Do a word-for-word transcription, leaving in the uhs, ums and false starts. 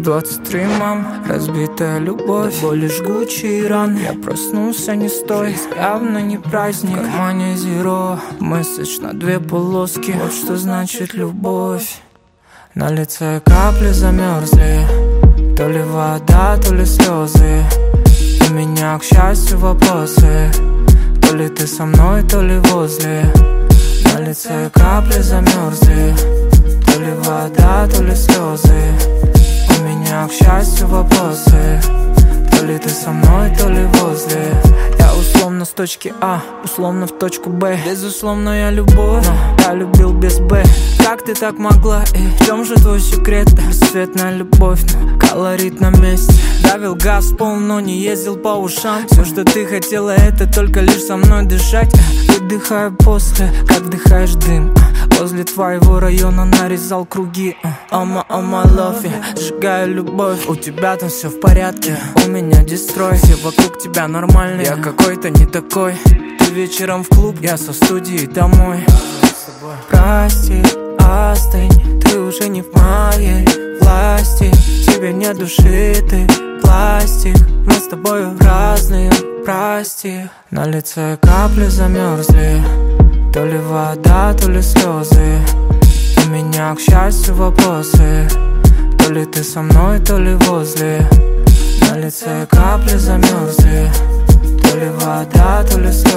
двадцать три, мам, разбитая любовь, боль и жгучие раны. Я проснулся не с той, явно не праздник. В кармане зеро, месседж на две полоски. Вот что значит любовь. На лице капли замерзли, то ли вода, то ли слезы. У меня, к счастью, вопросы. То ли ты со мной, то ли возле. На лице капли замерзли, то ли вода, то ли слезы. У меня, к счастью, вопросы. То ли ты со мной, то ли возле. Я условно с точки А, условно в точку Б. Безусловно, я любовь, но я любил без Б. Как ты так могла, и в чем же твой секрет? Бесцветная любовь, но колорит на месте. Давил газ в пол, но не ездил по ушам. Все, что ты хотела, это только лишь со мной дышать. Выдыхаю после, как вдыхаешь дым. Возле твоего района нарезал круги. Ома, ома, love you, сжигаю любовь. У тебя там все в порядке, у меня дестрой. Все вокруг тебя нормальные, я какой-то не такой. Ты вечером в клуб, я со студии домой. Прости, остынь, ты уже не в моей власти. Тебе нет души, ты пластик. Мы с тобою разные, прости. На лице капли замерзли, то ли вода, то ли слезы. У меня, к счастью, вопросы. То ли ты со мной, то ли возле. На лице капли замерзли, то ли вода, то ли слезы.